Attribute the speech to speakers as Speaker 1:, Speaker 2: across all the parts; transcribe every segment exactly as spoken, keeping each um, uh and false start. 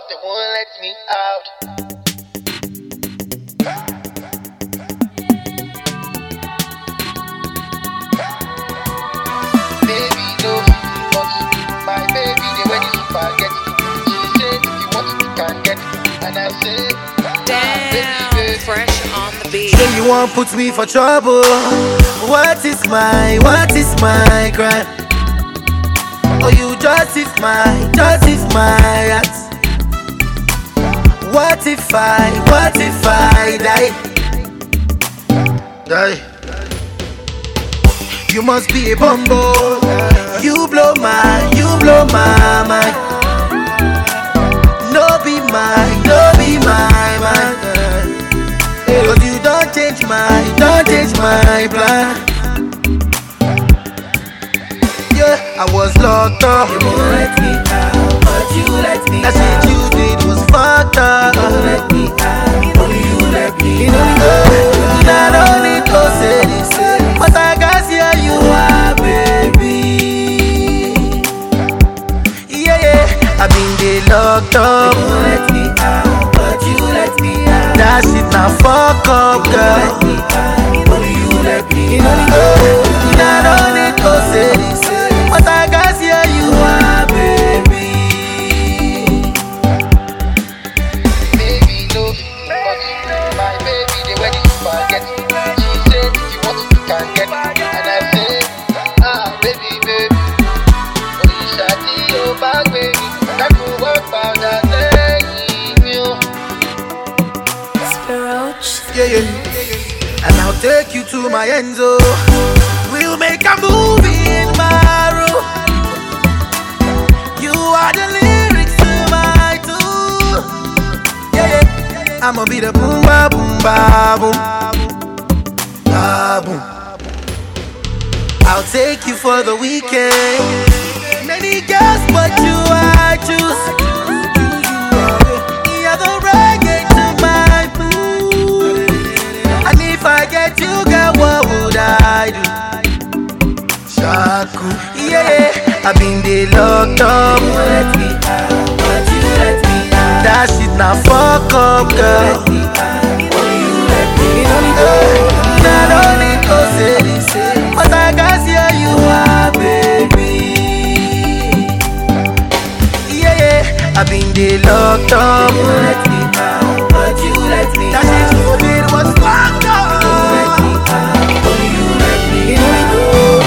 Speaker 1: they won't let me out. Baby, no feeling, but my baby, they ready to forget. She said, if you want it, you can get it. And I said,
Speaker 2: Damn,
Speaker 1: baby, baby.
Speaker 2: Fresh on the beat.
Speaker 3: Say you won't put me for trouble. What is my, what is my crime? Oh, you justify, justify that. What if I, what if I die? Die. You must be a bumbo. You blow my, you blow my mind. No be mine, no be my mind. Cause you don't change my, don't change my plan. Yeah, I was locked up. You won't let me out, but you let me out. That shit you did was fucked up. You won't let me out, only you let me out. Not only to say this, but I guess here you are, baby. Yeah, yeah, I've been there locked up. You won't let me out, but you let me out. That shit now fuck up, girl. You won't let me out, only you let me out. Not only to say this, but I guess here you are, baby.
Speaker 1: Baby, no feeling, but my baby, they ready to forget. She said, if you want it, you can get it. And I said, ah, baby, baby. Oh, you shawty, oh, back, baby. That could work out that day, you.
Speaker 3: Yeah, yeah. And I'll take you to my end zone. We'll make a movie in my room. You are the lyrics to my tune. Yeah, yeah. I'ma be the boom ba boom ba boom ba boom. I'll take you for the weekend. Many girls, but you I choose. You're the reggae to my mood. And if I get you, girl, what would I do? Shaku, yeah, I've been there locked up. You let me out, but you let me out. That shit now fuck up, girl. You let me out, only you let me out. Not only to say this, but I guess here you are, baby. Yeah, yeah, I've been there locked up. You let me out, but you let me out. That shit you did was fucked up. You let me out, only you let me out.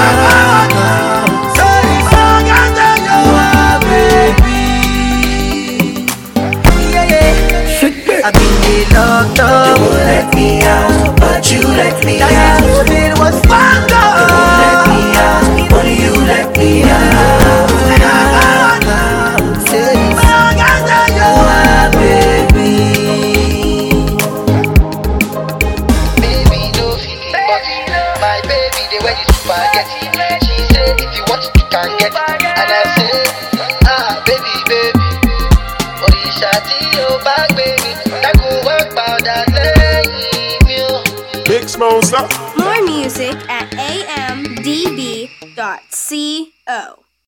Speaker 3: I've been there locked up. You won't let me out, but you let me out. That you did was fucked up. You won't let me out, only you let me out. Say you are, baby.
Speaker 1: Baby, no feeling, but my baby, they ready to forget. She said, if you want it, you can get it. And I said, ah, baby, baby. Oh, you shawty, oh, back, baby. That could work out that day, you.
Speaker 4: Big Smosa.
Speaker 5: More music at a m d b dot co.